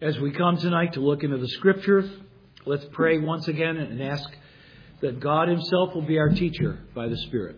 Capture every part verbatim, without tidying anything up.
As we come tonight to look into the Scriptures, let's pray once again and ask that God Himself will be our teacher by the Spirit.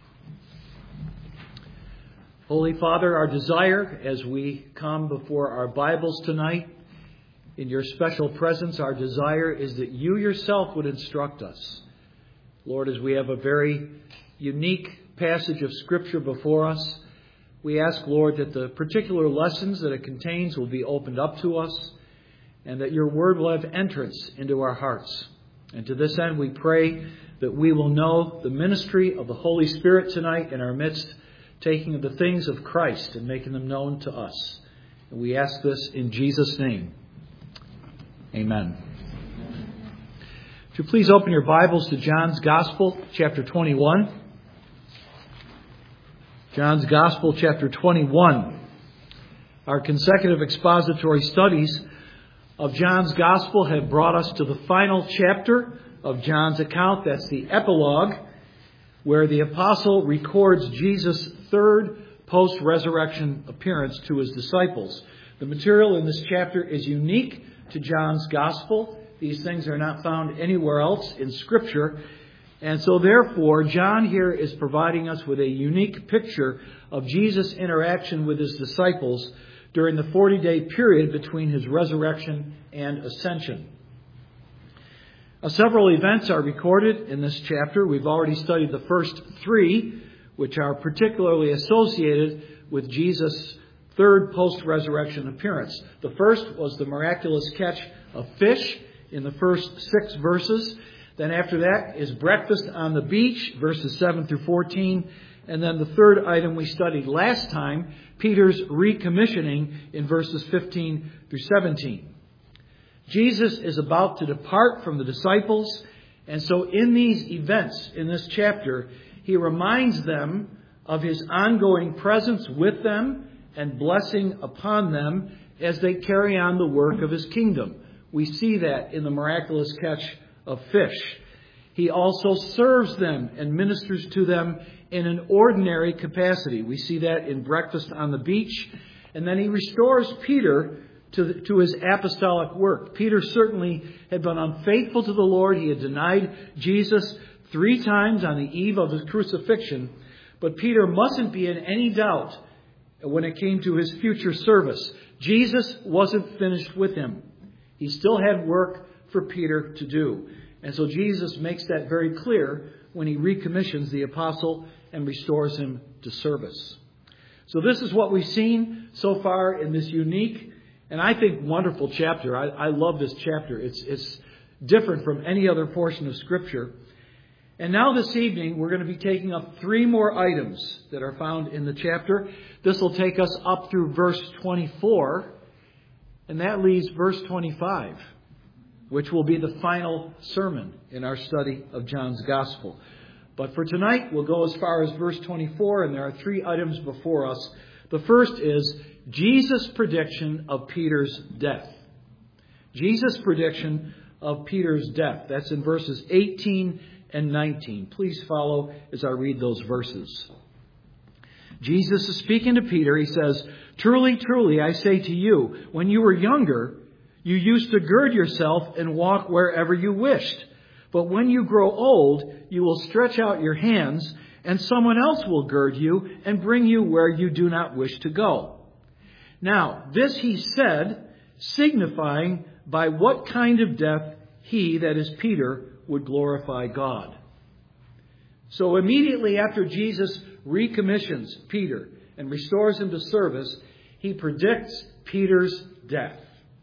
Holy Father, our desire as we come before our Bibles tonight, in your special presence, our desire is that you yourself would instruct us. Lord, as we have a very unique passage of Scripture before us, we ask, Lord, that the particular lessons that it contains will be opened up to us and that your word will have entrance into our hearts. And to this end, we pray that we will know the ministry of the Holy Spirit tonight in our midst, taking the things of Christ and making them known to us. And we ask this in Jesus' name. Amen. If you please open your Bibles to John's Gospel, chapter twenty-one. John's Gospel, chapter twenty-one. Our consecutive expository studies of John's Gospel have brought us to the final chapter of John's account. That's the epilogue, where the apostle records Jesus' third post-resurrection appearance to his disciples. The material in this chapter is unique to John's Gospel. These things are not found anywhere else in Scripture. And so therefore, John here is providing us with a unique picture of Jesus' interaction with his disciples during the forty-day period between his resurrection and ascension. Uh, several events are recorded in this chapter. We've already studied the first three, which are particularly associated with Jesus' third post-resurrection appearance. The first was the miraculous catch of fish in the first six verses. Then after that is breakfast on the beach, verses seven through fourteen. And then the third item we studied last time, Peter's recommissioning in verses fifteen through seventeen. Jesus is about to depart from the disciples. And so in these events, in this chapter, he reminds them of his ongoing presence with them and blessing upon them as they carry on the work of his kingdom. We see that in the miraculous catch of fish. He also serves them and ministers to them in an ordinary capacity. We see that in breakfast on the beach. And then he restores Peter to, the, to his apostolic work. Peter certainly had been unfaithful to the Lord. He had denied Jesus three times on the eve of his crucifixion. But Peter mustn't be in any doubt when it came to his future service. Jesus wasn't finished with him. He still had work for Peter to do. And so Jesus makes that very clear when he recommissions the apostle and restores him to service. So this is what we've seen so far in this unique and I think wonderful chapter. I, I love this chapter. It's, it's different from any other portion of Scripture. And now this evening we're going to be taking up three more items that are found in the chapter. This will take us up through verse twenty-four. And that leaves verse twenty-five, which will be the final sermon in our study of John's Gospel. But for tonight, we'll go as far as verse twenty-four, and there are three items before us. The first is Jesus' prediction of Peter's death. Jesus' prediction of Peter's death. That's in verses eighteen and nineteen. Please follow as I read those verses. Jesus is speaking to Peter. He says, "Truly, truly, I say to you, when you were younger, you used to gird yourself and walk wherever you wished. But when you grow old, you will stretch out your hands, and someone else will gird you and bring you where you do not wish to go." Now, this he said, signifying by what kind of death he, that is Peter, would glorify God. So immediately after Jesus recommissions Peter and restores him to service, he predicts Peter's death.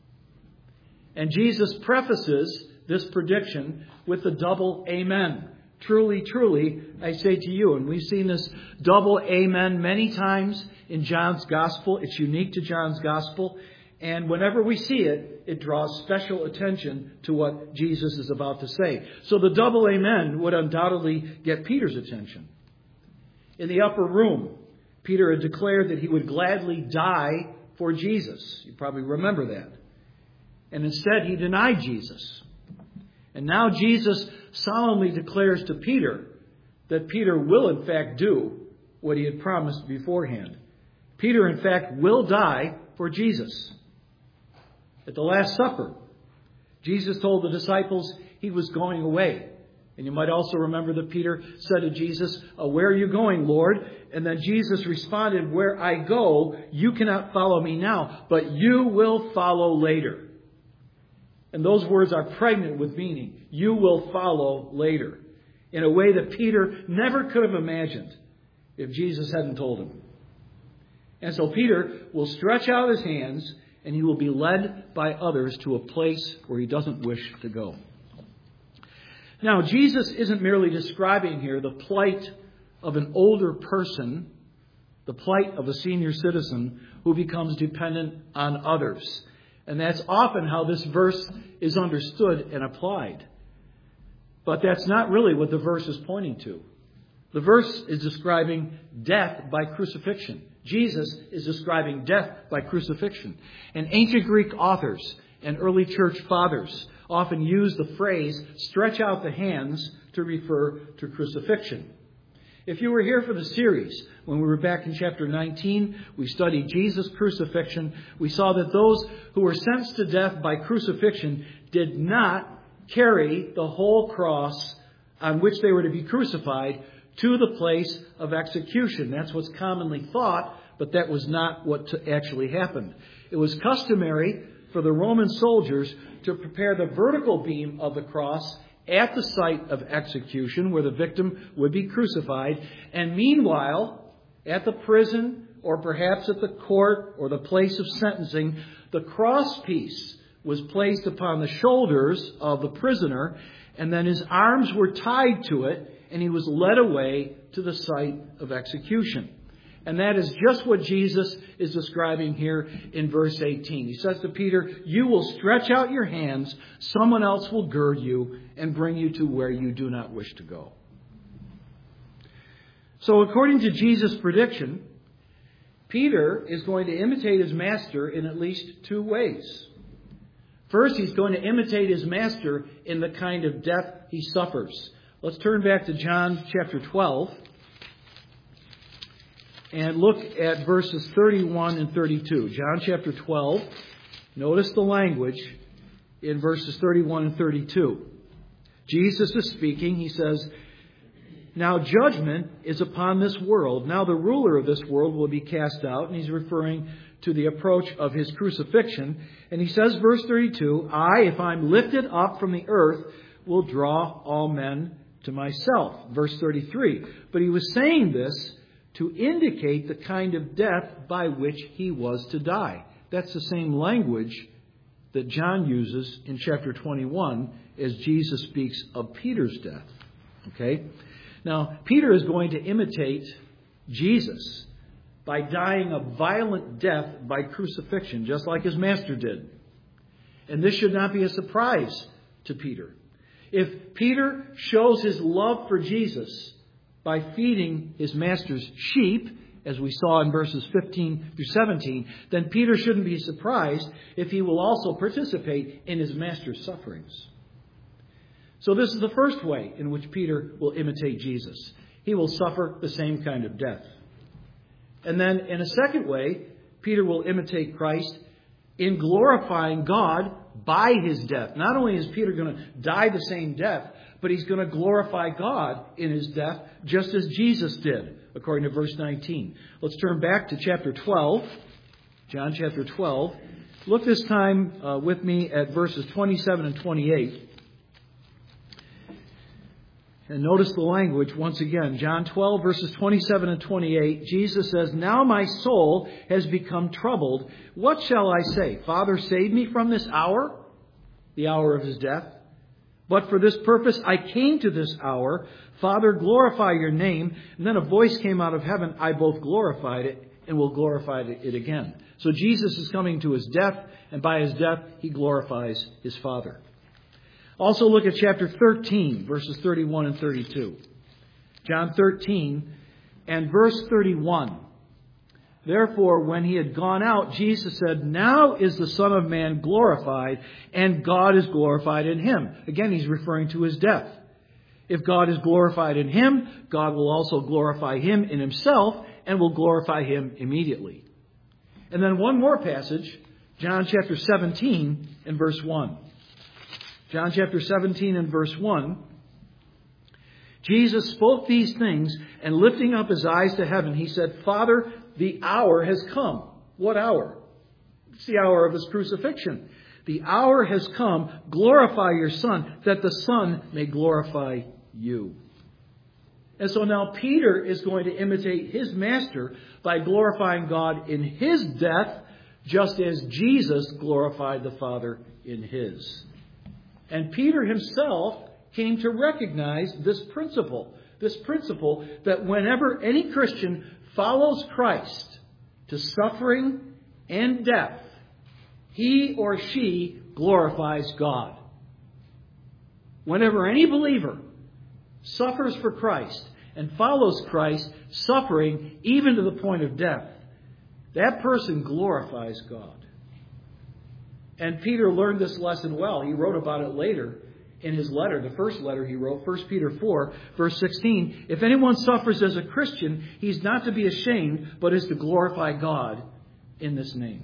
And Jesus prefaces this prediction with the double amen. Truly, truly, I say to you. And we've seen this double amen many times in John's Gospel. It's unique to John's Gospel. And whenever we see it, it draws special attention to what Jesus is about to say. So the double amen would undoubtedly get Peter's attention. In the upper room, Peter had declared that he would gladly die for Jesus. You probably remember that. And instead, he denied Jesus. And now Jesus solemnly declares to Peter that Peter will in fact do what he had promised beforehand. Peter in fact will die for Jesus. At the Last Supper, Jesus told the disciples he was going away. And you might also remember that Peter said to Jesus, uh, where are you going, Lord? And then Jesus responded, where I go, you cannot follow me now, but you will follow later. And those words are pregnant with meaning. You will follow later. In a way that Peter never could have imagined if Jesus hadn't told him. And so Peter will stretch out his hands and he will be led by others to a place where he doesn't wish to go. Now, Jesus isn't merely describing here the plight of an older person, the plight of a senior citizen who becomes dependent on others. And that's often how this verse is understood and applied. But that's not really what the verse is pointing to. The verse is describing death by crucifixion. Jesus is describing death by crucifixion. And ancient Greek authors and early church fathers often use the phrase, stretch out the hands, to refer to crucifixion. If you were here for the series, when we were back in chapter nineteen, we studied Jesus' crucifixion. We saw that those who were sentenced to death by crucifixion did not carry the whole cross on which they were to be crucified to the place of execution. That's what's commonly thought, but that was not what actually happened. It was customary for the Roman soldiers to prepare the vertical beam of the cross at the site of execution where the victim would be crucified. And meanwhile, at the prison or perhaps at the court or the place of sentencing, the cross piece was placed upon the shoulders of the prisoner, and then his arms were tied to it, and he was led away to the site of execution. And that is just what Jesus is describing here in verse eighteen. He says to Peter, you will stretch out your hands, someone else will gird you and bring you to where you do not wish to go. So according to Jesus' prediction, Peter is going to imitate his master in at least two ways. First, he's going to imitate his master in the kind of death he suffers. Let's turn back to John chapter twelve. And look at verses thirty-one and thirty-two. John chapter twelve. Notice the language in verses thirty-one and thirty-two. Jesus is speaking. He says, now judgment is upon this world. Now the ruler of this world will be cast out. And he's referring to the approach of his crucifixion. And he says, verse thirty-two, I, if I'm lifted up from the earth, will draw all men to myself. Verse thirty-three. But he was saying this to indicate the kind of death by which he was to die. That's the same language that John uses in chapter twenty-one as Jesus speaks of Peter's death. Okay? Now, Peter is going to imitate Jesus by dying a violent death by crucifixion, just like his master did. And this should not be a surprise to Peter. If Peter shows his love for Jesus by feeding his master's sheep, as we saw in verses fifteen through seventeen, then Peter shouldn't be surprised if he will also participate in his master's sufferings. So this is the first way in which Peter will imitate Jesus. He will suffer the same kind of death. And then in a second way, Peter will imitate Christ in glorifying God by his death. Not only is Peter going to die the same death, but he's going to glorify God in his death, just as Jesus did, according to verse nineteen. Let's turn back to chapter twelve, John chapter twelve. Look this time uh, with me at verses twenty-seven and twenty-eight. And notice the language once again. John twelve, verses twenty-seven and twenty-eight. Jesus says, now my soul has become troubled. What shall I say? Father, save me from this hour, the hour of his death. But for this purpose I came to this hour. Father, glorify your name. And then a voice came out of heaven. I both glorified it and will glorify it again. So Jesus is coming to his death, and by his death he glorifies his Father. Also look at chapter thirteen, verses thirty-one and thirty-two. John thirteen and verse thirty-one. Therefore, when he had gone out, Jesus said, now is the Son of Man glorified, and God is glorified in him. Again, he's referring to his death. If God is glorified in him, God will also glorify him in himself, and will glorify him immediately. And then one more passage, John chapter seventeen and verse one. John chapter seventeen and verse one. Jesus spoke these things, and lifting up his eyes to heaven, he said, Father, the hour has come. What hour? It's the hour of his crucifixion. The hour has come. Glorify your Son, that the Son may glorify you. And so now Peter is going to imitate his master by glorifying God in his death, just as Jesus glorified the Father in his. And Peter himself came to recognize this principle. This principle that whenever any Christian follows Christ to suffering and death, he or she glorifies God. Whenever any believer suffers for Christ and follows Christ, suffering even to the point of death, that person glorifies God. And Peter learned this lesson well. He wrote about it later in his letter, the first letter he wrote, First Peter four, verse sixteen. If anyone suffers as a Christian, he's not to be ashamed, but is to glorify God in this name.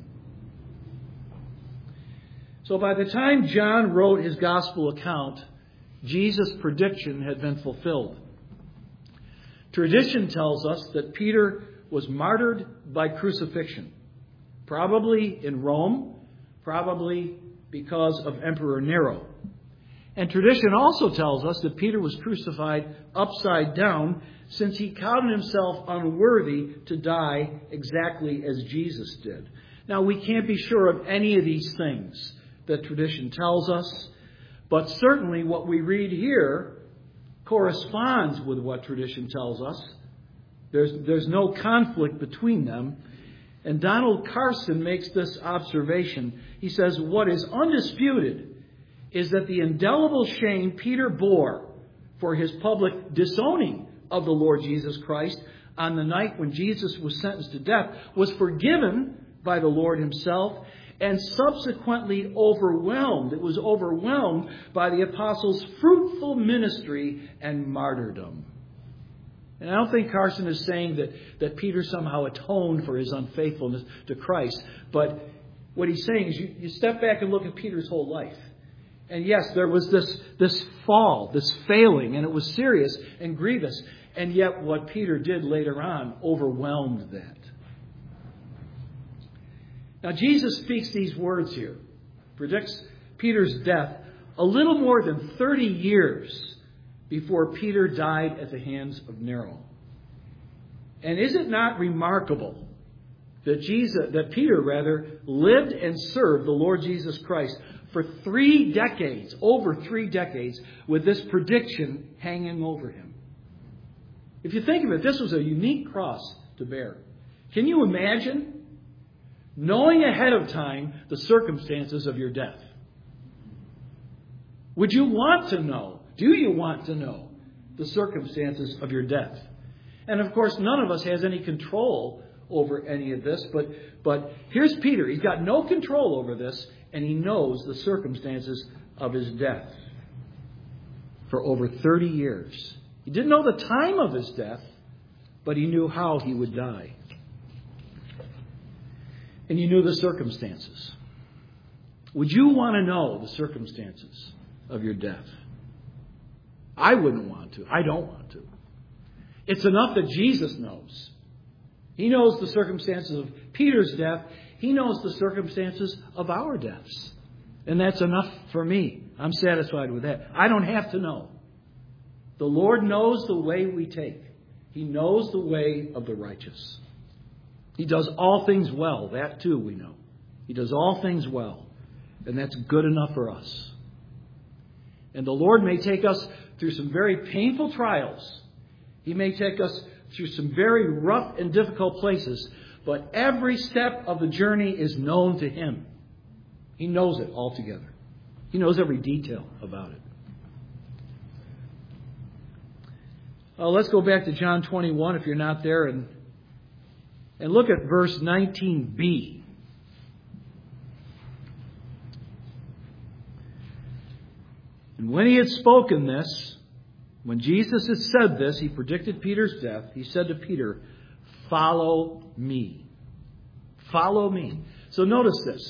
So by the time John wrote his gospel account, Jesus' prediction had been fulfilled. Tradition tells us that Peter was martyred by crucifixion, probably in Rome, probably because of Emperor Nero. And tradition also tells us that Peter was crucified upside down, since he counted himself unworthy to die exactly as Jesus did. Now, we can't be sure of any of these things that tradition tells us, but certainly what we read here corresponds with what tradition tells us. There's, there's no conflict between them. And Donald Carson makes this observation. He says, what is undisputed is that the indelible shame Peter bore for his public disowning of the Lord Jesus Christ on the night when Jesus was sentenced to death was forgiven by the Lord himself and subsequently overwhelmed. It was overwhelmed by the apostles' fruitful ministry and martyrdom. And I don't think Carson is saying that, that Peter somehow atoned for his unfaithfulness to Christ. But what he's saying is you, you step back and look at Peter's whole life. And yes, there was this, this fall, this failing, and it was serious and grievous. And yet what Peter did later on overwhelmed that. Now Jesus speaks these words here, predicts Peter's death a little more than thirty years before Peter died at the hands of Nero. And is it not remarkable that Jesus, that Peter rather, lived and served the Lord Jesus Christ for three decades, over three decades, with this prediction hanging over him? If you think of it, this was a unique cross to bear. Can you imagine knowing ahead of time the circumstances of your death? Would you want to know? Do you want to know the circumstances of your death? And of course, none of us has any control over any of this, but, but here's Peter. He's got no control over this, and he knows the circumstances of his death for over thirty years. He didn't know the time of his death, but he knew how he would die. And he knew the circumstances. Would you want to know the circumstances of your death? I wouldn't want to. I don't want to. It's enough that Jesus knows. He knows the circumstances of Peter's death. He knows the circumstances of our deaths. And that's enough for me. I'm satisfied with that. I don't have to know. The Lord knows the way we take. He knows the way of the righteous. He does all things well. That too we know. He does all things well. And that's good enough for us. And the Lord may take us through some very painful trials. He may take us through some very rough and difficult places. But every step of the journey is known to Him. He knows it altogether. He knows every detail about it. Uh, let's go back to John twenty-one if you're not there, and, and look at verse nineteen b. And when he had spoken this, when Jesus had said this, he predicted Peter's death. He said to Peter, "Follow me." Follow me. So notice this.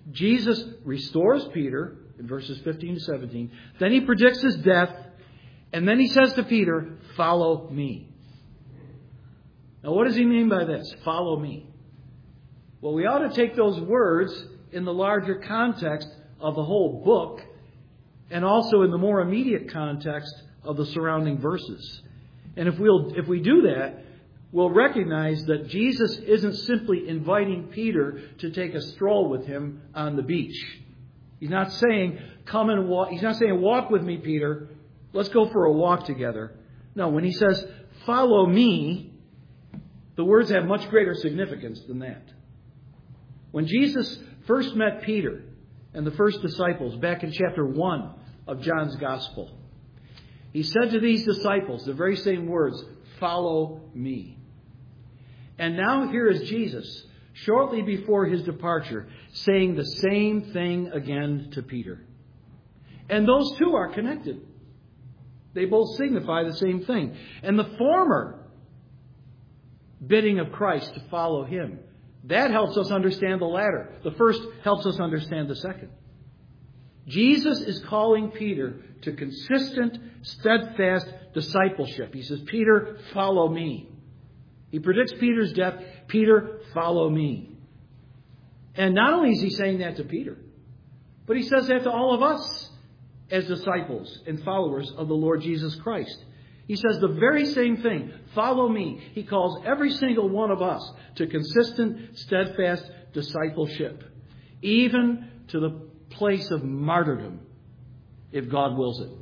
Jesus restores Peter in verses fifteen to seventeen. Then he predicts his death. And then he says to Peter, follow me. Now what does he mean by this? Follow me. Well, we ought to take those words in the larger context of the whole book and also in the more immediate context of the surrounding verses. And if we'll if we do that, we'll recognize that Jesus isn't simply inviting Peter to take a stroll with him on the beach. He's not saying, come and walk. He's not saying, walk with me, Peter. Let's go for a walk together. No, when he says, follow me, the words have much greater significance than that. When Jesus first met Peter and the first disciples back in chapter one of John's Gospel, he said to these disciples the very same words, follow me. And now here is Jesus, shortly before his departure, saying the same thing again to Peter. And those two are connected. They both signify the same thing. And the former bidding of Christ to follow him, that helps us understand the latter. The first helps us understand the second. Jesus is calling Peter to consistent, steadfast discipleship. He says, Peter, follow me. He predicts Peter's death. Peter, follow me. And not only is he saying that to Peter, but he says that to all of us as disciples and followers of the Lord Jesus Christ. He says the very same thing. Follow me. He calls every single one of us to consistent, steadfast discipleship, even to the place of martyrdom, if God wills it.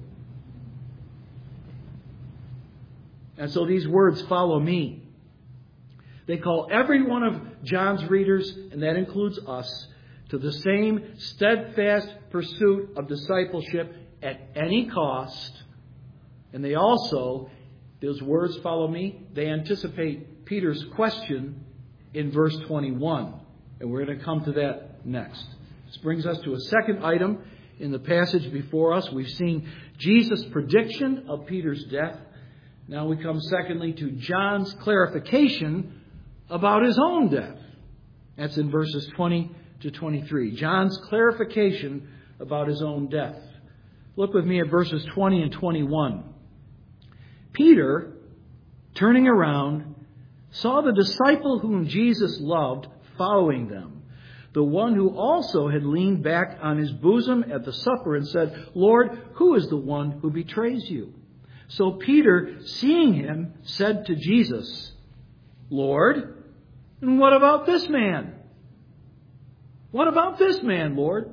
And so these words, follow me, they call every one of John's readers, and that includes us, to the same steadfast pursuit of discipleship at any cost. And they also, those words, follow me, they anticipate Peter's question in verse twenty-one. And we're going to come to that next. This brings us to a second item in the passage before us. We've seen Jesus' prediction of Peter's death. Now we come secondly to John's clarification about his own death. That's in verses twenty to twenty-three. John's clarification about his own death. Look with me at verses twenty and twenty-one. Peter, turning around, saw the disciple whom Jesus loved following them, the one who also had leaned back on his bosom at the supper and said, Lord, who is the one who betrays you? So Peter, seeing him, said to Jesus, Lord, and what about this man? What about this man, Lord?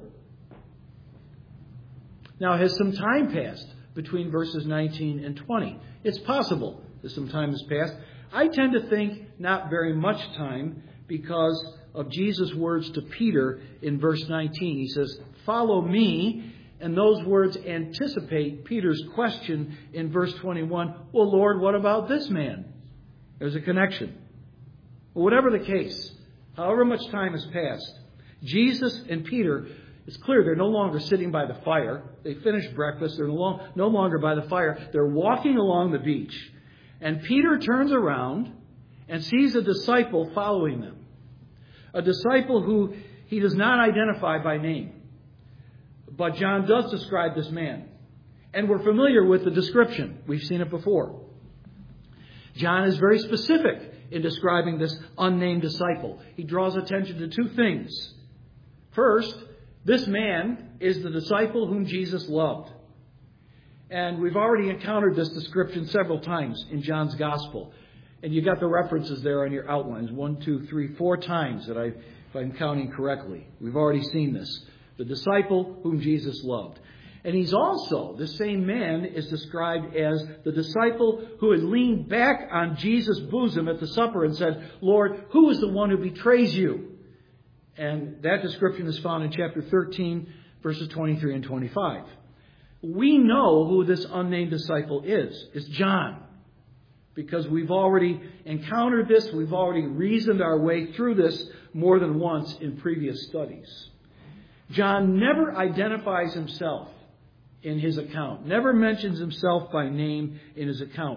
Now, has some time passed between verses nineteen and twenty? It's possible that some time has passed. I tend to think not very much time because of Jesus' words to Peter in verse nineteen. He says, follow me. And those words anticipate Peter's question in verse twenty-one. Well, Lord, what about this man? There's a connection. Well, whatever the case, however much time has passed, Jesus and Peter, it's clear they're no longer sitting by the fire. They finished breakfast. They're no, long, no longer by the fire. They're walking along the beach. And Peter turns around and sees a disciple following them. A disciple who he does not identify by name. But John does describe this man. And we're familiar with the description. We've seen it before. John is very specific in describing this unnamed disciple. He draws attention to two things. First, this man is the disciple whom Jesus loved. And we've already encountered this description several times in John's Gospel. And you got the references there on your outlines. One, two, three, four times that I, if I'm counting correctly. We've already seen this. The disciple whom Jesus loved. And he's also, the same man is described as the disciple who had leaned back on Jesus' bosom at the supper and said, Lord, who is the one who betrays you? And that description is found in chapter thirteen, verses twenty-three and twenty-five. We know who this unnamed disciple is. It's John. Because we've already encountered this. We've already reasoned our way through this more than once in previous studies. John never identifies himself in his account. Never mentions himself by name in his account.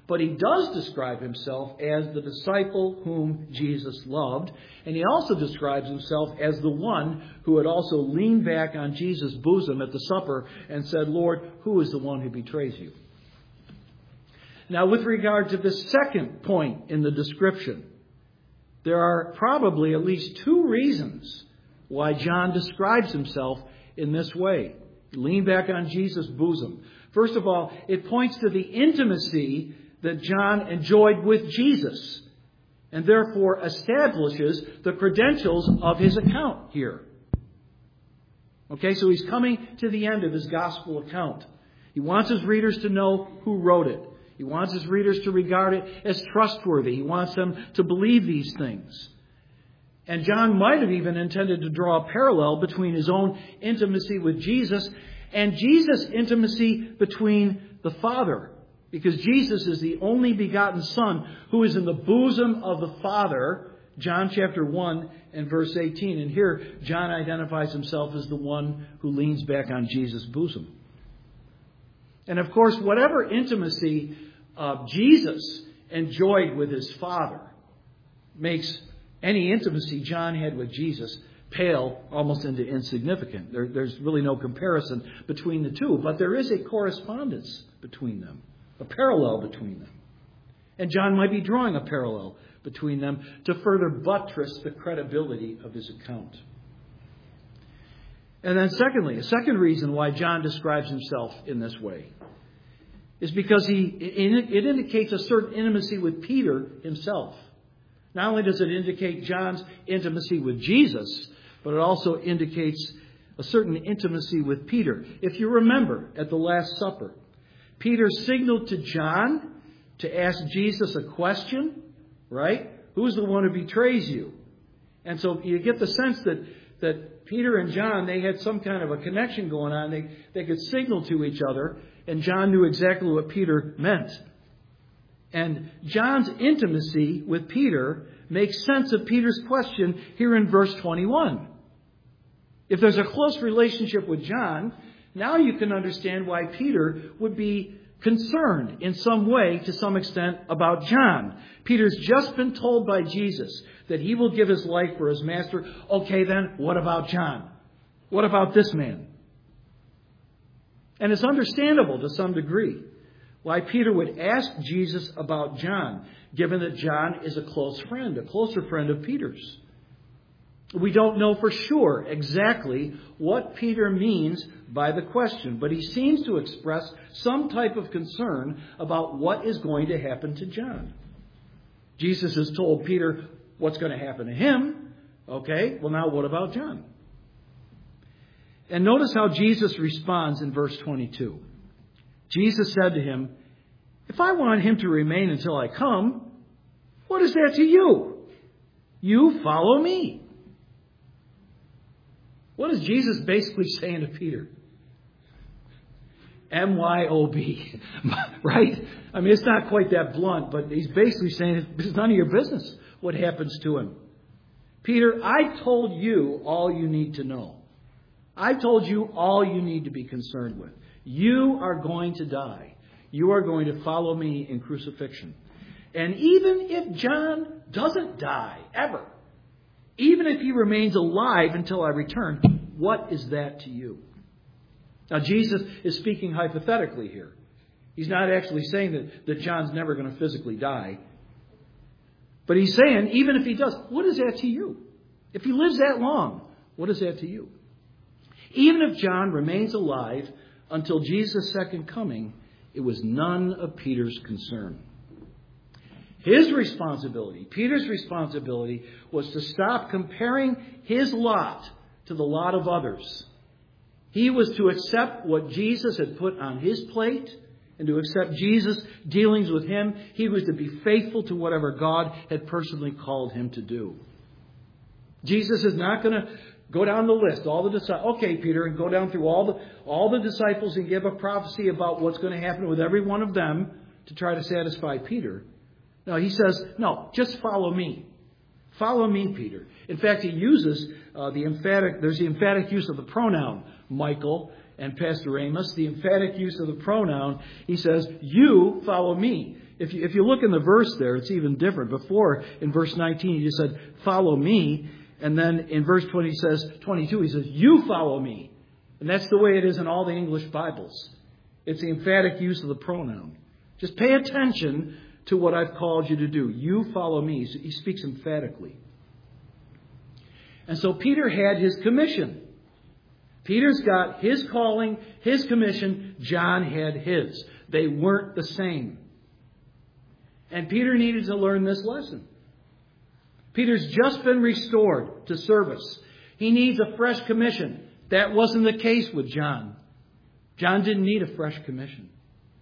But he does describe himself as the disciple whom Jesus loved. And he also describes himself as the one who had also leaned back on Jesus' bosom at the supper and said, Lord, who is the one who betrays you? Now, with regard to the second point in the description, there are probably at least two reasons why John describes himself in this way. Lean back on Jesus' bosom. First of all, it points to the intimacy that John enjoyed with Jesus, and therefore establishes the credentials of his account here. Okay, so he's coming to the end of his gospel account. He wants his readers to know who wrote it. He wants his readers to regard it as trustworthy. He wants them to believe these things. And John might have even intended to draw a parallel between his own intimacy with Jesus and Jesus' intimacy between the Father. Because Jesus is the only begotten Son who is in the bosom of the Father, John chapter one and verse eighteen. And here, John identifies himself as the one who leans back on Jesus' bosom. And of course, whatever intimacy uh, Jesus enjoyed with his Father makes any intimacy John had with Jesus pale almost into insignificant. There, there's really no comparison between the two. But there is a correspondence between them. A parallel between them. And John might be drawing a parallel between them to further buttress the credibility of his account. And then secondly, a second reason why John describes himself in this way is because he it indicates a certain intimacy with Peter himself. Not only does it indicate John's intimacy with Jesus, but it also indicates a certain intimacy with Peter. If you remember at the Last Supper, Peter signaled to John to ask Jesus a question, right? Who's the one who betrays you? And so you get the sense that, that Peter and John, they had some kind of a connection going on. They, they could signal to each other, and John knew exactly what Peter meant. And John's intimacy with Peter makes sense of Peter's question here in verse twenty-one. If there's a close relationship with John, now you can understand why Peter would be concerned in some way, to some extent, about John. Peter's just been told by Jesus that he will give his life for his master. Okay, then, what about John? What about this man? And it's understandable to some degree why Peter would ask Jesus about John, given that John is a close friend, a closer friend of Peter's. We don't know for sure exactly what Peter means by the question, but he seems to express some type of concern about what is going to happen to John. Jesus has told Peter what's going to happen to him. Okay, well now what about John? And notice how Jesus responds in verse twenty-two. Jesus said to him, "If I want him to remain until I come, what is that to you? You follow me." What is Jesus basically saying to Peter? M Y O B. Right? I mean, it's not quite that blunt, but he's basically saying it's none of your business what happens to him. Peter, I told you all you need to know. I told you all you need to be concerned with. You are going to die. You are going to follow me in crucifixion. And even if John doesn't die, ever, even if he remains alive until I return, what is that to you? Now, Jesus is speaking hypothetically here. He's not actually saying that, that John's never going to physically die. But he's saying, even if he does, what is that to you? If he lives that long, what is that to you? Even if John remains alive until Jesus' second coming, it was none of Peter's concern. His responsibility, Peter's responsibility, was to stop comparing his lot to the lot of others. He was to accept what Jesus had put on his plate and to accept Jesus' dealings with him. He was to be faithful to whatever God had personally called him to do. Jesus is not going to go down the list, all the disciples. Okay, Peter, and go down through all the all the disciples and give a prophecy about what's going to happen with every one of them to try to satisfy Peter. No, he says, no, just follow me. Follow me, Peter. In fact, he uses uh, the emphatic, there's the emphatic use of the pronoun, Michael and Pastor Amos. The emphatic use of the pronoun, he says, you follow me. If you, if you look in the verse there, it's even different. Before, in verse nineteen, he just said, follow me. And then in verse twenty, he says, twenty-two, he says, you follow me. And that's the way it is in all the English Bibles. It's the emphatic use of the pronoun. Just pay attention to what I've called you to do. You follow me. He speaks emphatically. And so Peter had his commission. Peter's got his calling, his commission. John had his. They weren't the same. And Peter needed to learn this lesson. Peter's just been restored to service. He needs a fresh commission. That wasn't the case with John. John didn't need a fresh commission.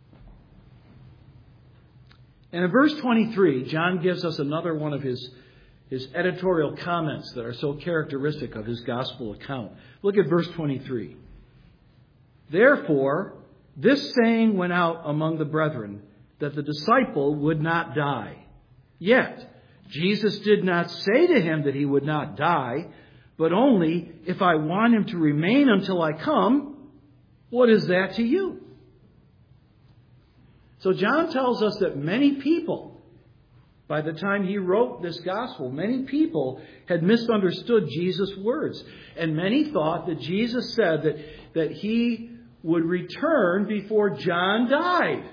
And in verse twenty-three, John gives us another one of his, his editorial comments that are so characteristic of his gospel account. Look at verse twenty-three. Therefore, this saying went out among the brethren, that the disciple would not die. Yet, Jesus did not say to him that he would not die, but only, if I want him to remain until I come, what is that to you? So John tells us that many people, by the time he wrote this gospel, many people had misunderstood Jesus' words. And many thought that Jesus said that, that he would return before John died.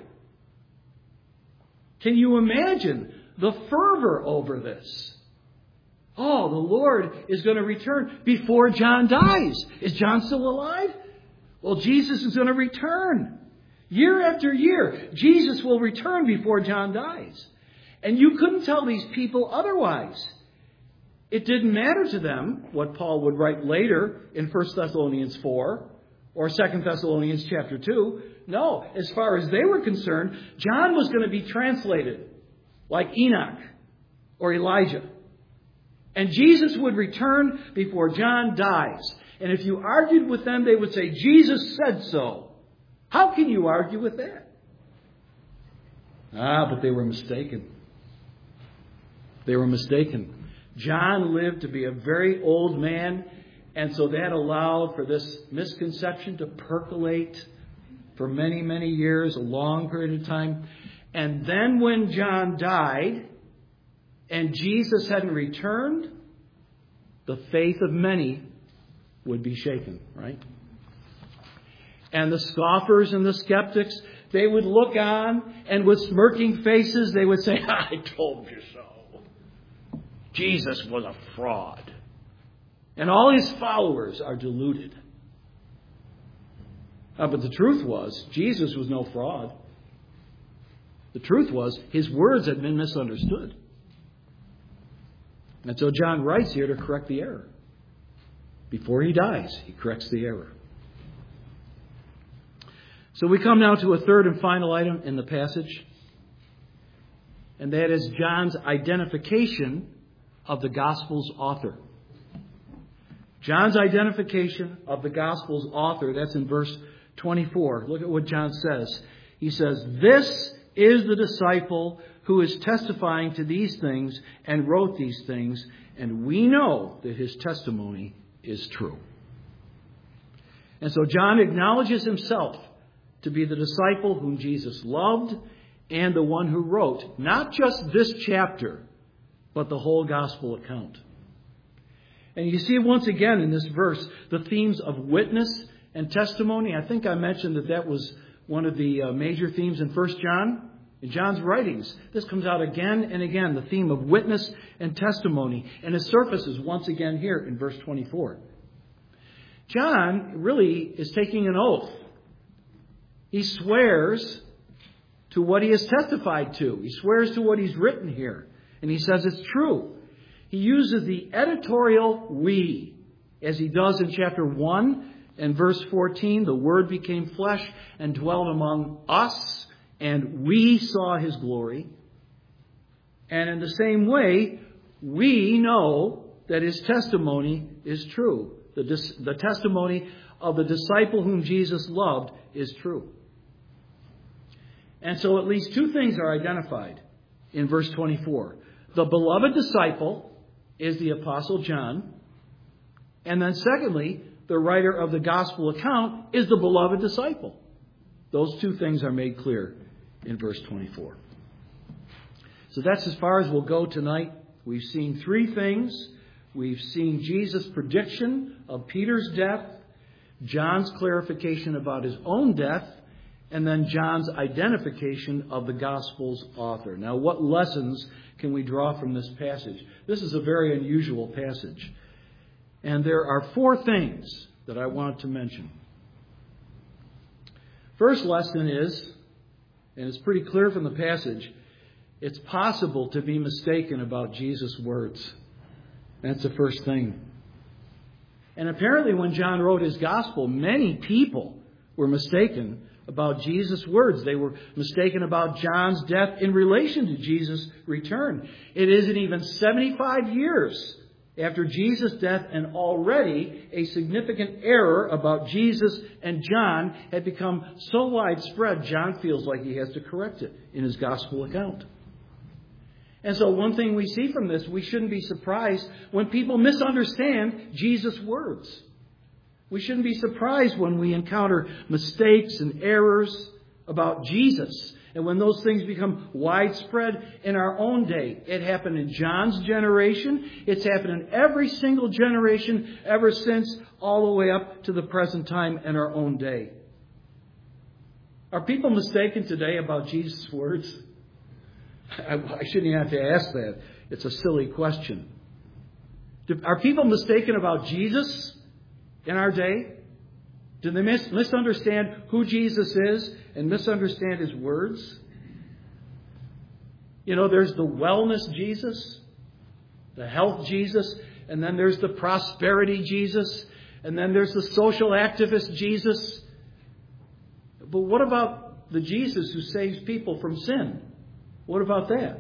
Can you imagine the fervor over this? Oh, the Lord is going to return before John dies. Is John still alive? Well, Jesus is going to return. Year after year, Jesus will return before John dies. And you couldn't tell these people otherwise. It didn't matter to them what Paul would write later in First Thessalonians four or Second Thessalonians chapter two. No, as far as they were concerned, John was going to be translated like Enoch or Elijah. And Jesus would return before John dies. And if you argued with them, they would say, Jesus said so. How can you argue with that? Ah, but they were mistaken. They were mistaken. John lived to be a very old man, and so that allowed for this misconception to percolate for many, many years, a long period of time. And then when John died and Jesus hadn't returned, the faith of many would be shaken, right? And the scoffers and the skeptics, they would look on, and with smirking faces, they would say, I told you so. Jesus was a fraud. And all his followers are deluded. Uh, but the truth was, Jesus was no fraud. The truth was, his words had been misunderstood. And so John writes here to correct the error. Before he dies, he corrects the error. So we come now to a third and final item in the passage. And that is John's identification of the Gospel's author. John's identification of the Gospel's author, that's in verse twenty-four. Look at what John says. He says, this is the disciple who is testifying to these things and wrote these things, and we know that his testimony is true. And so John acknowledges himself to be the disciple whom Jesus loved and the one who wrote not just this chapter, but the whole gospel account. And you see once again in this verse the themes of witness and testimony. I think I mentioned that that was one of the uh, major themes in First John. In John's writings, this comes out again and again, the theme of witness and testimony. And it surfaces once again here in verse twenty-four. John really is taking an oath. He swears to what he has testified to. He swears to what he's written here. And he says it's true. He uses the editorial we, as he does in chapter one and verse fourteen. The Word became flesh and dwelt among us, and we saw his glory. And in the same way, we know that his testimony is true. The, dis- the testimony of the disciple whom Jesus loved is true. And so at least two things are identified in verse twenty-four. The beloved disciple is the Apostle John. And then secondly, the writer of the gospel account is the beloved disciple. Those two things are made clear in verse twenty-four. So that's as far as we'll go tonight. We've seen three things. We've seen Jesus' prediction of Peter's death, John's clarification about his own death, and then John's identification of the Gospel's author. Now, what lessons can we draw from this passage? This is a very unusual passage. And there are four things that I want to mention. First lesson is, and it's pretty clear from the passage, it's possible to be mistaken about Jesus' words. That's the first thing. And apparently when John wrote his Gospel, many people were mistaken about Jesus' words. They were mistaken about John's death in relation to Jesus' return. It isn't even seventy-five years after Jesus' death, and already a significant error about Jesus and John had become so widespread, John feels like he has to correct it in his Gospel account. And so one thing we see from this, we shouldn't be surprised when people misunderstand Jesus' words. We shouldn't be surprised when we encounter mistakes and errors about Jesus. And when those things become widespread in our own day. It happened in John's generation. It's happened in every single generation ever since, all the way up to the present time in our own day. Are people mistaken today about Jesus' words? I, I shouldn't even have to ask that. It's a silly question. Are people mistaken about Jesus in our day? Do they mis- misunderstand who Jesus is and misunderstand his words? You know, there's the wellness Jesus, the health Jesus, and then there's the prosperity Jesus, and then there's the social activist Jesus. But what about the Jesus who saves people from sin? What about that?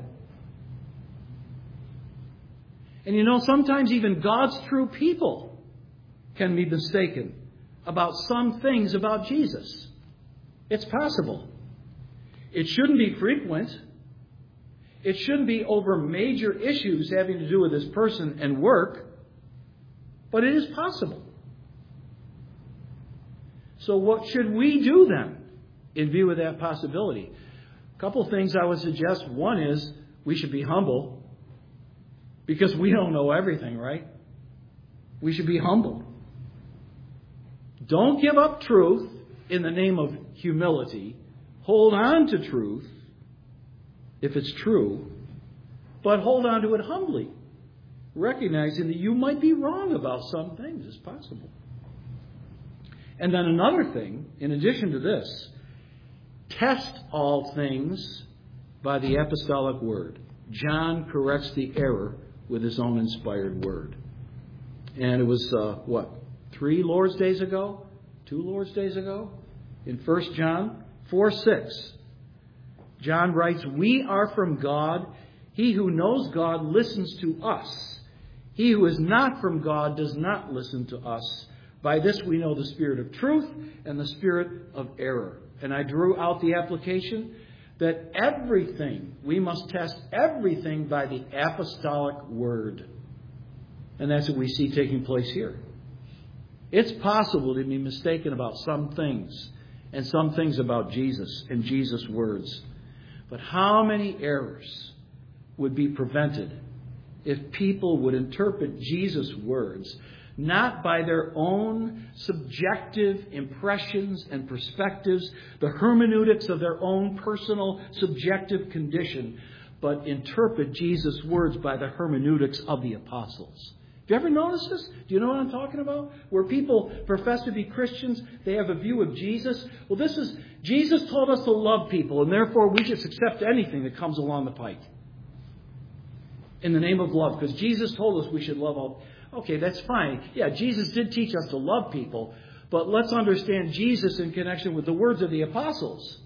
And you know, sometimes even God's true people can be mistaken about some things about Jesus. It's possible. It shouldn't be frequent. It shouldn't be over major issues having to do with this person and work. But it is possible. So what should we do then in view of that possibility? A couple of things I would suggest. One is we should be humble because we don't know everything, right? We should be humble. Don't give up truth in the name of humility. Hold on to truth if it's true, but hold on to it humbly, recognizing that you might be wrong about some things. It's possible. And then another thing, in addition to this, test all things by the apostolic word. John corrects the error with his own inspired word. And it was, uh, what, three Lord's Days ago? Two Lord's Days ago? In First John four six. John writes, "We are from God. He who knows God listens to us. He who is not from God does not listen to us. By this we know the spirit of truth and the spirit of error." And I drew out the application that everything, we must test everything by the apostolic word. And that's what we see taking place here. It's possible to be mistaken about some things, and some things about Jesus and Jesus' words. But how many errors would be prevented if people would interpret Jesus' words not by their own subjective impressions and perspectives, the hermeneutics of their own personal subjective condition, but interpret Jesus' words by the hermeneutics of the apostles? Have you ever noticed this? Do you know what I'm talking about? Where people profess to be Christians, they have a view of Jesus. Well, this is, Jesus told us to love people, and therefore we just accept anything that comes along the pike in the name of love, because Jesus told us we should love all. Okay, that's fine. Yeah, Jesus did teach us to love people, but let's understand Jesus in connection with the words of the apostles.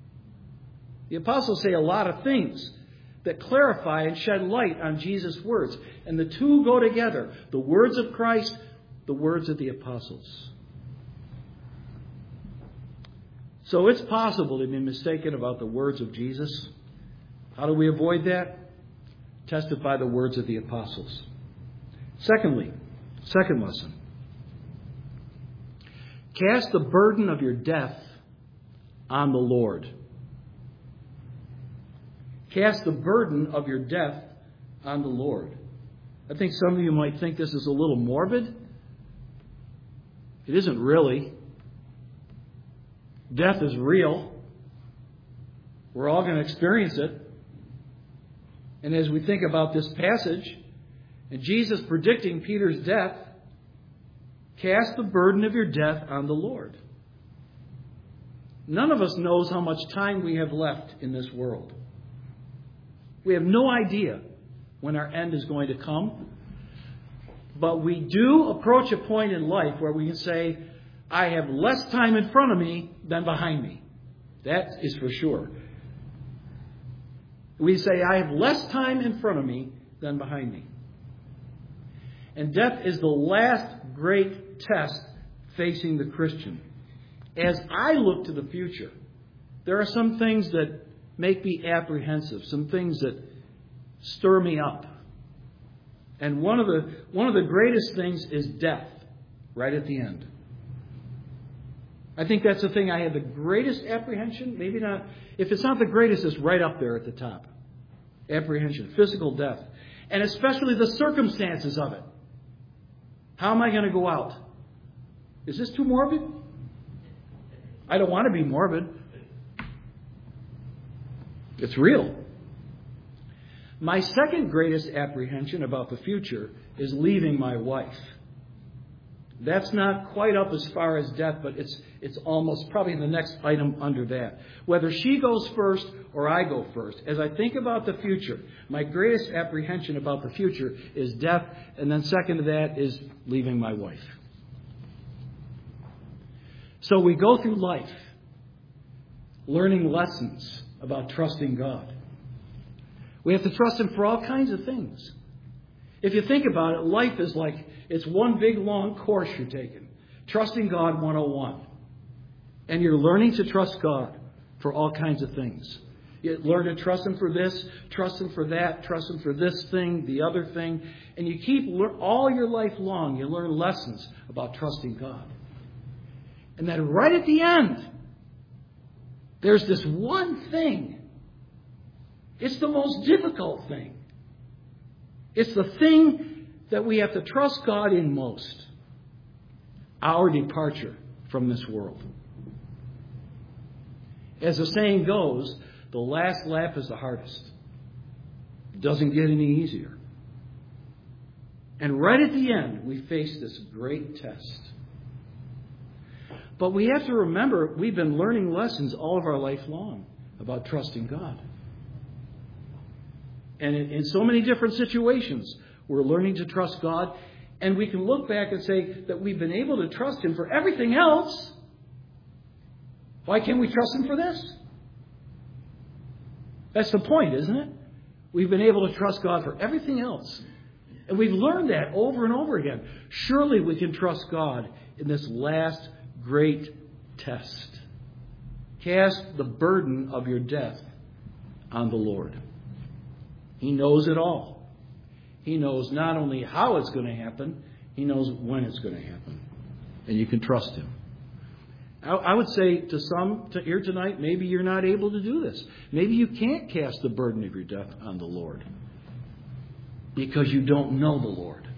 The apostles say a lot of things that clarify and shed light on Jesus' words. And the two go together. The words of Christ, the words of the apostles. So it's possible to be mistaken about the words of Jesus. How do we avoid that? Tested by the words of the apostles. Secondly, second lesson. Cast the burden of your death on the Lord. Cast the burden of your death on the Lord. I think some of you might think this is a little morbid. It isn't really. Death is real. We're all going to experience it. And as we think about this passage, and Jesus predicting Peter's death, cast the burden of your death on the Lord. None of us knows how much time we have left in this world. We have no idea when our end is going to come. But we do approach a point in life where we can say, I have less time in front of me than behind me. That is for sure. We say, I have less time in front of me than behind me. And death is the last great test facing the Christian. As I look to the future, there are some things that make me apprehensive, some things that stir me up. And one of the one of the greatest things is death, right at the end. I think that's the thing I have the greatest apprehension. Maybe not. If it's not the greatest, it's right up there at the top. Apprehension, physical death. And especially the circumstances of it. How am I going to go out? Is this too morbid? I don't want to be morbid. It's real. My second greatest apprehension about the future is leaving my wife. That's not quite up as far as death, but it's it's almost probably the next item under that. Whether she goes first or I go first, as I think about the future, my greatest apprehension about the future is death, and then second to that is leaving my wife. So we go through life learning lessons about trusting God. We have to trust Him for all kinds of things. If you think about it, life is like it's one big long course you're taking. Trusting God one oh one. And you're learning to trust God for all kinds of things. You learn to trust Him for this, trust Him for that, trust Him for this thing, the other thing. And you keep, all your life long, you learn lessons about trusting God. And then right at the end, there's this one thing. It's the most difficult thing. It's the thing that we have to trust God in most. Our departure from this world. As the saying goes, the last lap is the hardest. It doesn't get any easier. And right at the end, we face this great test. But we have to remember, we've been learning lessons all of our life long about trusting God. And in, in so many different situations, we're learning to trust God. And we can look back and say that we've been able to trust Him for everything else. Why can't we trust Him for this? That's the point, isn't it? We've been able to trust God for everything else. And we've learned that over and over again. Surely we can trust God in this last great test. Cast the burden of your death on the Lord. He knows it all. He knows not only how it's going to happen, He knows when it's going to happen. And you can trust Him. I, I would say to some to here tonight, maybe you're not able to do this. Maybe you can't cast the burden of your death on the Lord. Because you don't know the Lord.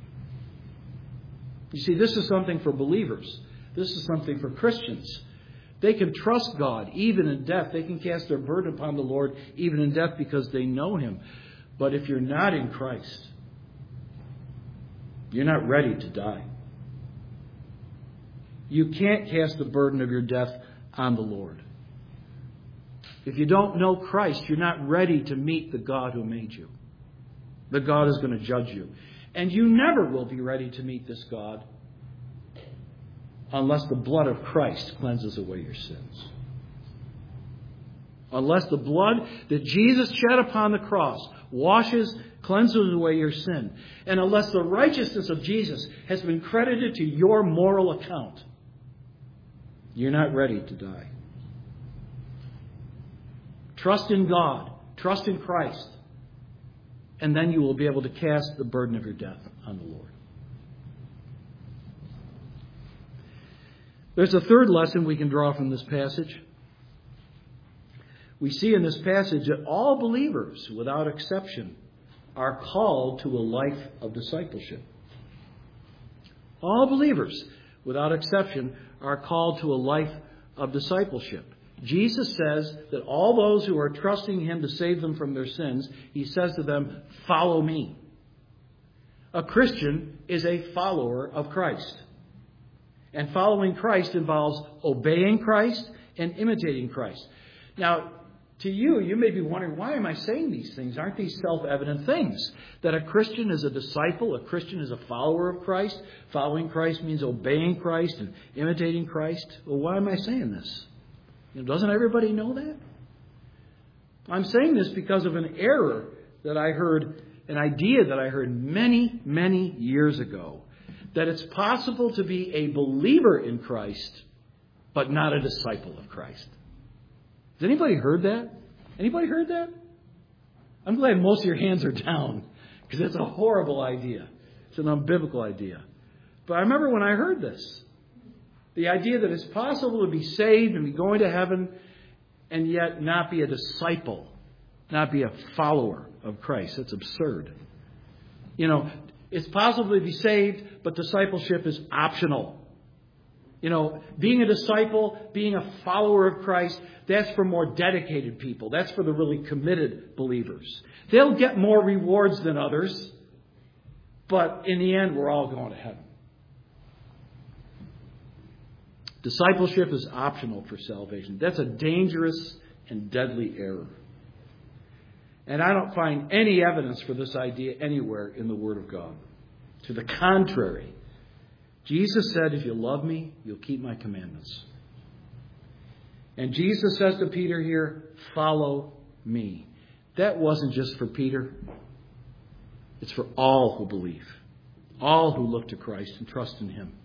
You see, this is something for believers. This is something for Christians. They can trust God even in death. They can cast their burden upon the Lord even in death because they know Him. But if you're not in Christ, you're not ready to die. You can't cast the burden of your death on the Lord. If you don't know Christ, you're not ready to meet the God who made you. The God is going to judge you. And you never will be ready to meet this God unless the blood of Christ cleanses away your sins. Unless the blood that Jesus shed upon the cross washes, cleanses away your sin. And unless the righteousness of Jesus has been credited to your moral account, you're not ready to die. Trust in God. Trust in Christ. And then you will be able to cast the burden of your death on the Lord. There's a third lesson we can draw from this passage. we see in this passage that all believers, without exception, are called to a life of discipleship. All believers, without exception, are called to a life of discipleship. Jesus says that all those who are trusting Him to save them from their sins, He says to them, follow me. A Christian is a follower of Christ. And following Christ involves obeying Christ and imitating Christ. Now, to you, you may be wondering, why am I saying these things? Aren't these self-evident things? That a Christian is a disciple, a Christian is a follower of Christ. Following Christ means obeying Christ and imitating Christ. Well, why am I saying this? You know, doesn't everybody know that? I'm saying this because of an error that I heard, an idea that I heard many, many years ago. That it's possible to be a believer in Christ, but not a disciple of Christ. Has anybody heard that? Anybody heard that? I'm glad most of your hands are down, because it's a horrible idea. It's an unbiblical idea. But I remember when I heard this, the idea that it's possible to be saved and be going to heaven and yet not be a disciple, not be a follower of Christ. That's absurd. You know, it's possible to be saved, but discipleship is optional. You know, being a disciple, being a follower of Christ, that's for more dedicated people. That's for the really committed believers. They'll get more rewards than others, but in the end, we're all going to heaven. Discipleship is optional for salvation. That's a dangerous and deadly error. And I don't find any evidence for this idea anywhere in the Word of God. To the contrary, Jesus said, if you love me, you'll keep my commandments. And Jesus says to Peter here, follow me. That wasn't just for Peter. It's for all who believe. All who look to Christ and trust in Him.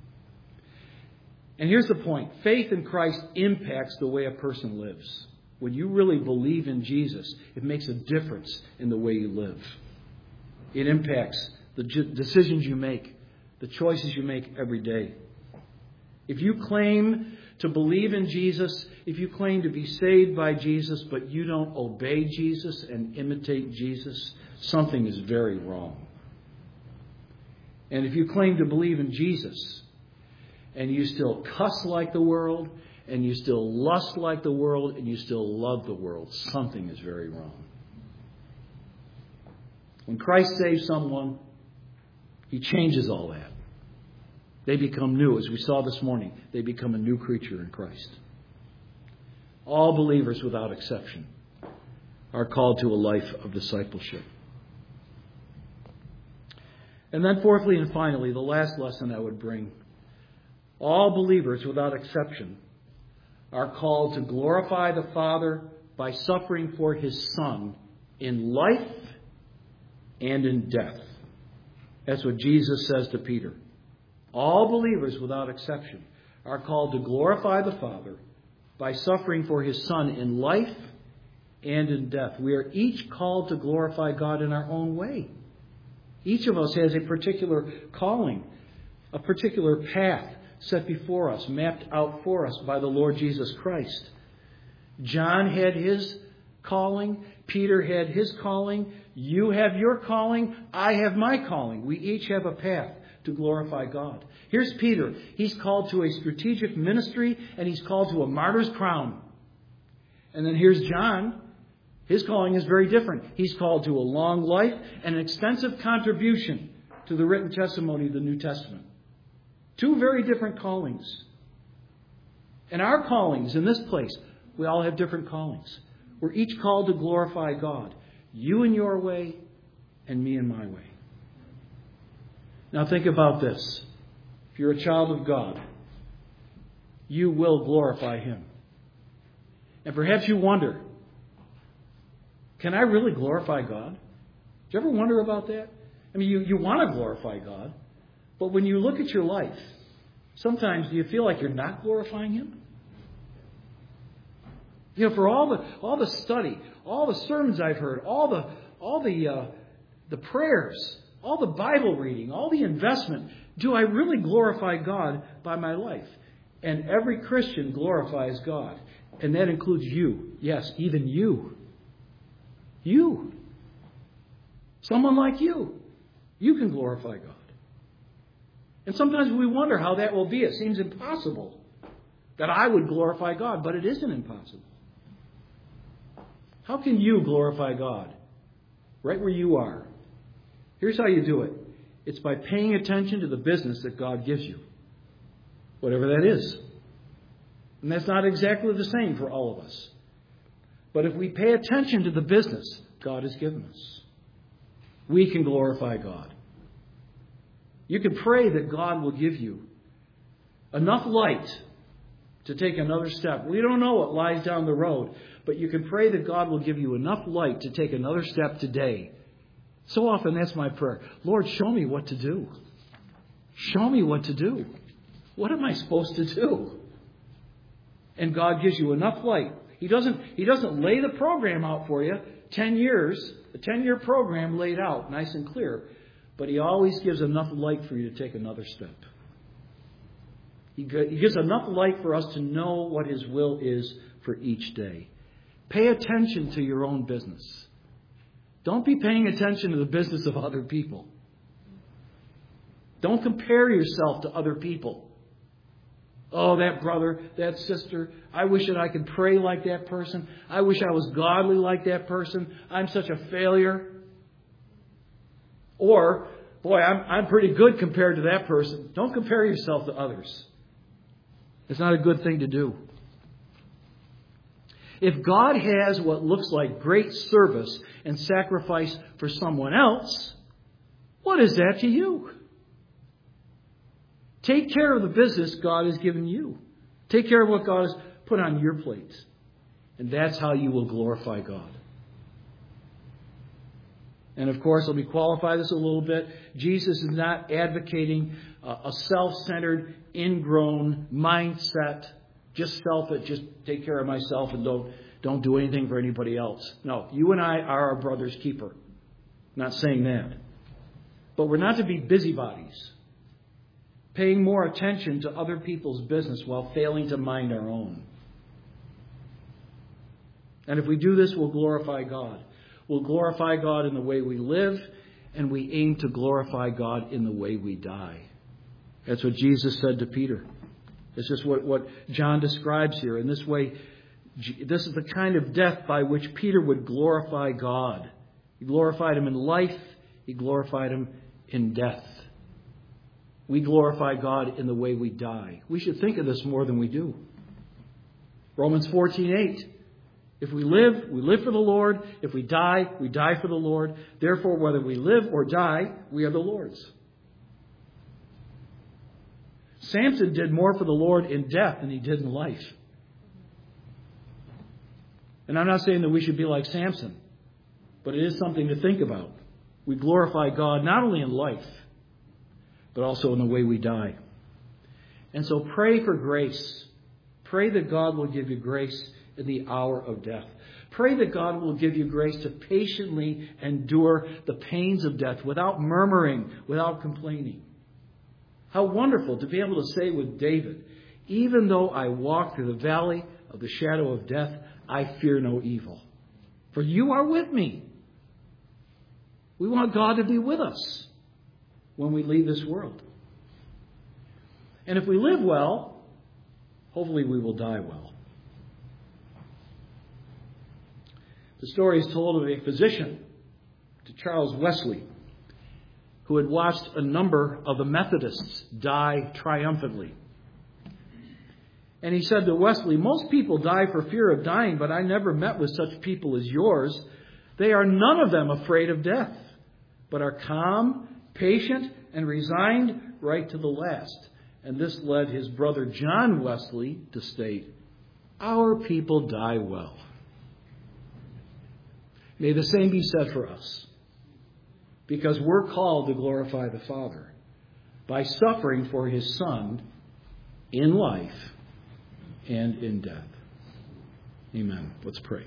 And here's the point. Faith in Christ impacts the way a person lives. When you really believe in Jesus, it makes a difference in the way you live. It impacts the decisions you make, the choices you make every day. If you claim to believe in Jesus, if you claim to be saved by Jesus, but you don't obey Jesus and imitate Jesus, something is very wrong. And if you claim to believe in Jesus, and you still cuss like the world, and you still lust like the world, and you still love the world, something is very wrong. When Christ saves someone, He changes all that. They become new. As we saw this morning, they become a new creature in Christ. All believers, without exception, are called to a life of discipleship. And then fourthly and finally, the last lesson I would bring. All believers, without exception, are called to glorify the Father by suffering for His Son in life and in death. That's what Jesus says to Peter. All believers, without exception, are called to glorify the Father by suffering for His Son in life and in death. We are each called to glorify God in our own way. Each of us has a particular calling, a particular path set before us, mapped out for us by the Lord Jesus Christ. John had his calling. Peter had his calling. You have your calling. I have my calling. We each have a path to glorify God. Here's Peter. He's called to a strategic ministry, and he's called to a martyr's crown. And then here's John. His calling is very different. He's called to a long life and an extensive contribution to the written testimony of the New Testament. Two very different callings. And our callings in this place, we all have different callings. We're each called to glorify God. You in your way and me in my way. Now think about this. If you're a child of God, you will glorify Him. And perhaps you wonder, can I really glorify God? Do you ever wonder about that? I mean, you, you want to glorify God. But when you look at your life, sometimes do you feel like you're not glorifying Him? You know, for all the all the study, all the sermons I've heard, all the all the uh, the prayers, all the Bible reading, all the investment, do I really glorify God by my life? And every Christian glorifies God. And that includes you. Yes, even you. You. Someone like you. You can glorify God. And sometimes we wonder how that will be. It seems impossible that I would glorify God, but it isn't impossible. How can you glorify God? Right where you are. Here's how you do it. It's by paying attention to the business that God gives you. Whatever that is. And that's not exactly the same for all of us. But if we pay attention to the business God has given us, we can glorify God. You can pray that God will give you enough light to take another step. We don't know what lies down the road, but you can pray that God will give you enough light to take another step today. So often that's my prayer. Lord, show me what to do. Show me what to do. What am I supposed to do? And God gives you enough light. He doesn't, he doesn't lay the program out for you. Ten years, a ten-year program laid out, nice and clear. But He always gives enough light for you to take another step. He gives enough light for us to know what His will is for each day. Pay attention to your own business. Don't be paying attention to the business of other people. Don't compare yourself to other people. Oh, that brother, that sister, I wish that I could pray like that person. I wish I was godly like that person. I'm such a failure. Or, boy, I'm, I'm pretty good compared to that person. Don't compare yourself to others. It's not a good thing to do. If God has what looks like great service and sacrifice for someone else, what is that to you? Take care of the business God has given you. Take care of what God has put on your plate. And that's how you will glorify God. And of course, let me qualify this a little bit. Jesus is not advocating a self-centered, ingrown mindset. Just selfish, just take care of myself and don't, don't do anything for anybody else. No, you and I are our brother's keeper. I'm not saying that. But we're not to be busybodies, paying more attention to other people's business while failing to mind our own. And if we do this, we'll glorify God. We'll glorify God in the way we live, and we aim to glorify God in the way we die. That's what Jesus said to Peter. This is what, what John describes here. In this way, this is the kind of death by which Peter would glorify God. He glorified Him in life. He glorified Him in death. We glorify God in the way we die. We should think of this more than we do. Romans fourteen eight. If we live, we live for the Lord. If we die, we die for the Lord. Therefore, whether we live or die, we are the Lord's. Samson did more for the Lord in death than he did in life. And I'm not saying that we should be like Samson, but it is something to think about. We glorify God not only in life, but also in the way we die. And so pray for grace. Pray that God will give you grace in the hour of death. Pray that God will give you grace to patiently endure the pains of death without murmuring, without complaining. How wonderful to be able to say with David, even though I walk through the valley of the shadow of death, I fear no evil. For you are with me. We want God to be with us when we leave this world. And if we live well, hopefully we will die well. The story is told of a physician, to Charles Wesley, who had watched a number of the Methodists die triumphantly. And he said to Wesley, most people die for fear of dying, but I never met with such people as yours. They are none of them afraid of death, but are calm, patient, and resigned right to the last. And this led his brother John Wesley to state, our people die well. May the same be said for us, because we're called to glorify the Father by suffering for His Son in life and in death. Amen. Let's pray.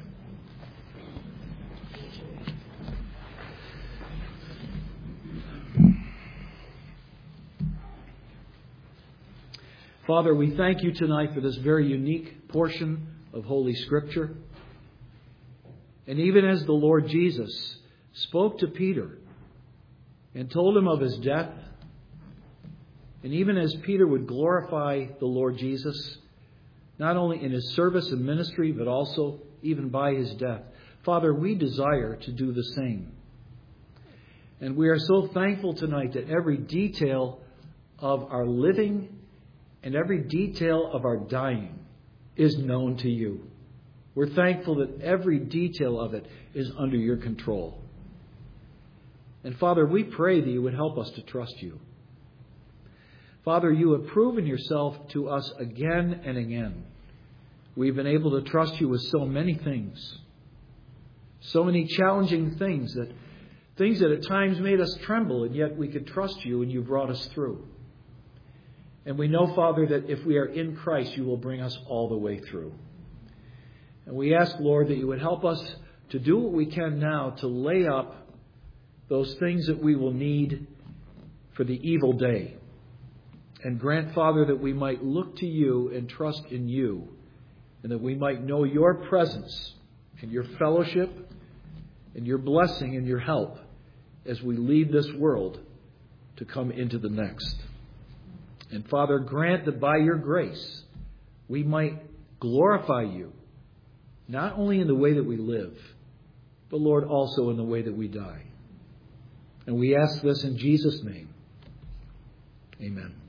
Father, we thank you tonight for this very unique portion of Holy Scripture. And even as the Lord Jesus spoke to Peter and told him of his death, and even as Peter would glorify the Lord Jesus, not only in his service and ministry, but also even by his death, Father, we desire to do the same. And we are so thankful tonight that every detail of our living and every detail of our dying is known to you. We're thankful that every detail of it is under your control. And Father, we pray that you would help us to trust you. Father, you have proven yourself to us again and again. We've been able to trust you with so many things. So many challenging things, that things that at times made us tremble, and yet we could trust you and you brought us through. And we know, Father, that if we are in Christ, you will bring us all the way through. And we ask, Lord, that you would help us to do what we can now to lay up those things that we will need for the evil day. And grant, Father, that we might look to you and trust in you, and that we might know your presence and your fellowship and your blessing and your help as we leave this world to come into the next. And Father, grant that by your grace we might glorify you, not only in the way that we live, but Lord, also in the way that we die. And we ask this in Jesus' name. Amen.